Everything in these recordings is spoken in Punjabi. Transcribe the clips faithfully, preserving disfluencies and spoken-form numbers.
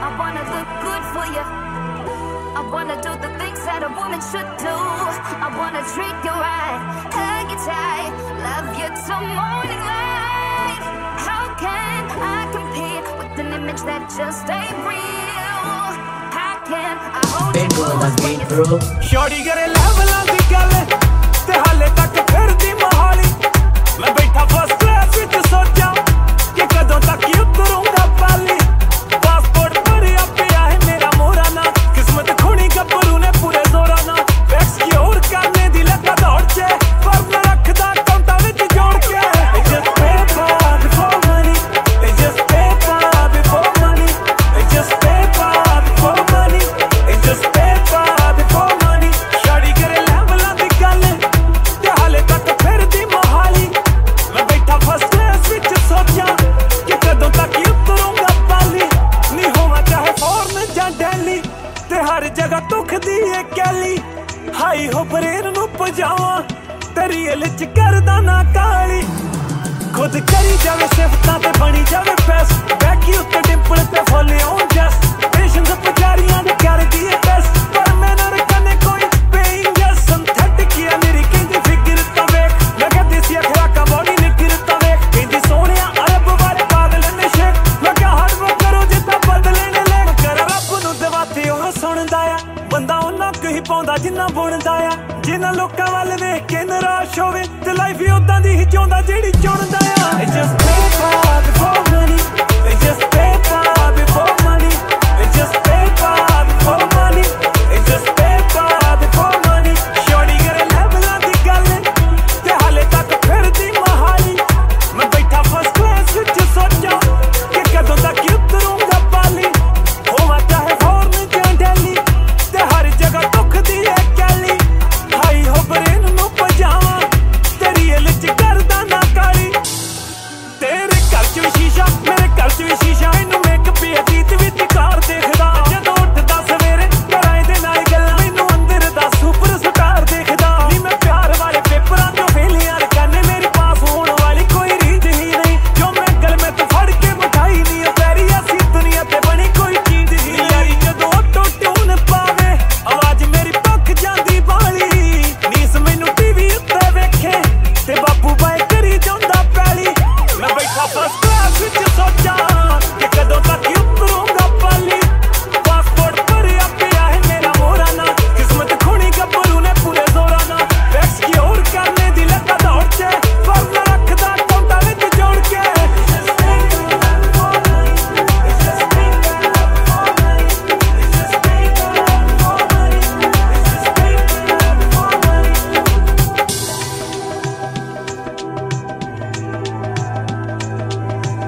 I wanna look good for you. I wanna do the things that a woman should do. I wanna treat you right, hug you tight, love you till morning light. How can I compete with an image that just ain't real? How can I hold you close when you through? Shorty करे level ਦੀ ਗੱਲ ਤੇ ਹਾਲੇ ਤੱਕ ਫਿਰਦੀ ਮੋਹਾਲੀ ਮੈਂ ਬੈਠਾ ਫਸਟ ਕਲਾਸ ਵਿੱਚ ਸੋਚਾਂ ਕਿ ਕਦੋਂ ਤੱਕ ਉਤਰੂੰਗਾ ਪਾਲੀ ਪਾਸਪੋਰਟ ਭਰਿਆ ਪਿਆ ਹੈ ਮੇਰਾ ਮੋਰਾ ਨਾ ਕਿਸਮਤ ਖੁਣੀ ਗੱਭਰੂ ਨੇ ਪੂਰੇ ਜ਼ੋਰਾਂ ਨਾਲ ਐਕਸਕਿਊਰ ਕਰਨੇ ਦੀ ਲੱਗਾ ਦੌੜ ਚ ਪਰ ਮੈਂ ਰੱਖਦਾ ਕਾਊਂਟਾਂ ਵਿੱਚ ਜੋੜ ਕੇ It's just paper before money It's just paper before money It's just paper before money It's just paper before money ਸ਼ਾੜੀ ਕਰੇ ਲੈਵਲਾਂ ਦੀ ਗੱਲ ਤੇ ਹਾਲੇ ਤੱਕ ਫਿਰਦੀ ਮੋਹਾਲੀ ਮੈਂ ਬੈਠਾ ਫਸਟ ਕਲਾਸ ਵਿੱਚ ਸੋਚਾਂ ਕਿ ਕਦੋਂ ਤੱਕ ਉਤਰੂੰਗਾ ਪਾਲੀ ਨਹੀਂ ਹੋਵਾਂ ਚਾਹੇ ਫੋਰਨ ਜਾਂ ਦਿੱਲੀ ਤੇ ਹਰ ਜਗ੍ਹਾ ਦੁਖਦੀ ਏ ਕੈਲੀ ਹਾਈ ਹੋ ਬਰੇਨ ਨੂੰ ਪਜਾਵਾਂ ਤੇਰੀ ਰੀਅਲ ਚ ਕਰਦਾ ਨਾ ਕਾਲੀ ਖੁਦ ਕਰੀ ਜਾਵੇ ਸਿਫਤਾਂ ਤੇ ਬਣੀ ਜਾਵੇ ਬੈਸਟ ਬੈਕੀ ਉੱਤੇ ਡਿੰਪਲ ਤੇ ਫੁੱਲ ਆਉਣ ਜਸ ਪੇਸ਼ੈਂਸ ਪੁਜਾਰੀਆਂ ਦੇ ਕਰਦੀ ਏ ਬੈਸਟ ਪਰ ਮੈਂ ਨਾ ਰਕਨੇ ਕੋਈ ਪੇਇੰਗ ਜਸ ਸਿੰਥੈਟਿਕ ਆ ਮੇਰੀ ਕਹਿੰਦੀ ਫਿਗਰ ਤਾਂ ਵੇਖ ਮੈਂ ਕਹਿੰਦੀ ਸੀ ਖਰਾਕਾ ਬੋਡੀ ਨਿਕਰ ਤਾਂ ਵੇਖ ਕਹਿੰਦੀ ਸੋਹਣਿਆ ਅਰਬ ਵਾਲੇ ਪਾਗਲ ਨੇ ਸ਼ੇਖ ਮੈਂ ਕਿਹਾ ਹਰ ਵਕਤ ਕਰੋ ਜਿੱਦਾਂ ਬਦਲੇ ਨੇ ਲੈ ਕਰ ਰੱਬ ਨੂੰ ਦਵਾ ਤੇ ਉਹ ਸੁਣਦਾ ਆ ਬੰਦਾ ਉਹਨਾਂ ਕਹੀ ਪਾਉਂਦਾ ਜਿੰਨਾ ਬੁਣਦਾ ਆ ਜਿਨ੍ਹਾਂ ਲੋਕਾਂ ਵੱਲ ਵੇਖ ਕੇ ਨਿਰਾਸ਼ ਹੋਵੇ ਤੇ ਲਾਈਫ ਹੀ ਉਦਾਂ ਦੀ ਹੀ ਚਾਹੁੰਦਾ ਜਿਹੜੀ ਚੁਣਦਾ ਆ It's just paper before money It's just paper before money It's just paper before money It's just paper before money Shori ਕਰੇ ਲੈਵਲਾਂ ਦੀ ਗੱਲ ਤੇ ਹਾਲੇ ਤੱਕ ਫਿਰਦੀ ਮੋਹਾਲੀ ਮੈਂ ਬੈਠਾ ਫਸਟ ਕਲਾਸ ਵਿੱਚ ਸੋਚਾਂ ਕਿ ਕਦੋਂ ਤੱਕ ਉਤਰੂੰਗਾ ਪਾਲੀ ਹੋਵਾਂ ਚਾਹੇ ਫੋਰਨ ਜਾਂ ਦਿੱਲੀ ਤੇ ਹਰ ਜਗ੍ਹਾ ਦੁਖਦੀ ਏ ਕੈਲੀ ਹਾਈ ਹੋ ਬਰੇਨ ਨੂੰ ਪਜਾਵਾਂ ਤੇ ਰੀਅਲ ਚ ਕਰਦਾ ਨਾ ਕਾਲੀ ਤੇਰੇ ਘਰ ਚ ਵੀ ਸ਼ੀਸ਼ਾ ਮੇਰੇ ਘਰ ਚ ਵੀ ਸ਼ੀਸ਼ਾ ਇਹਨੂੰ ਮੇਕਅਪ ਵੀ ਅਜੀਤ ਵਿੱਚ ਕਾਰ ਦੇਖਦਾ ਜਦੋਂ ਉੱਠਦਾ ਸਵੇਰੇ ਕਰਾਂ ਦੇ ਨਾਲ ਗੱਲਾਂ ਮੈਨੂੰ ਅੰਦਰ ਦਾ ਸੁਪਰ ਸਟਾਰ ਦੇਖਦਾ ਨੀ ਮੈਂ ਪਿਆਰ ਵਾਲੇ ਪੇਪਰਾਂ ਤੋਂ ਫੇਲ ਯਾਰ ਕਰਨੇ ਮੇਰੀ ਪਾਸ ਹੋਣ ਵਾਲੀ ਕੋਈ ਰੀਝ ਹੀ ਨਹੀਂ ਜੋ ਮੈਂ ਗਲ ਮੈਂ ਤੋਂ ਫੜ ਕੇ ਮਿਠਾਈ ਨਹੀਂ ਉਹ ਤੇਰੀ ਅਸੀਂ ਦੁਨੀਆ ਤੇ ਬਣੀ ਕੋਈ ਚੀਜ਼ ਹੀ ਯਾਰੀ ਜਦੋਂ ਆਟੋ ਟਿਊਨ ਪਾਵੇ ਆਵਾਜ਼ ਮੇਰੀ ਪੱਕ ਜਾਂਦੀ ਬਾਲੀ ਨੀਸ ਮੈਨੂੰ ਟੀਵੀ ਉੱਤੇ ਵੇਖੇ ਤੇ ਬਾਪੂ ਬਾਏ ਕਰੀ ਜਾਂਦਾ ਪੈਲੀ ਮੈਂ ਬੈਠਾ ਫਸਟ ਕਲਾਸ ਵਿੱਚ ਸੋਚਾਂ ਕਿ ਕਦੋਂ ਤੱਕ ਉਤਰੂੰਗਾ ਪਾਲੀ ਪਾਸਪੋਰਟ ਭਰਿਆ ਪਿਆ ਹੈ ਮੇਰਾ ਮੋਰਾ ਨਾ ਕਿਸਮਤ ਖੁਣੀ ਗੱਭਰੂ ਨੇ ਪੂਰੇ ਜ਼ੋਰਾਂ ਨਾਲ ਐਕਸਕਿਊਰ ਕਰਨੇ ਦੀ ਲੱਗਾ ਦੌੜ ਚ ਪਰ ਮੈਂ ਰੱਖਦਾ ਕਾਊਂਟਾਂ ਵਿੱਚ ਜੋੜ ਕੇ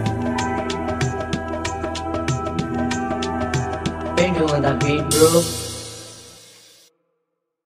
Finger on that beat, bro.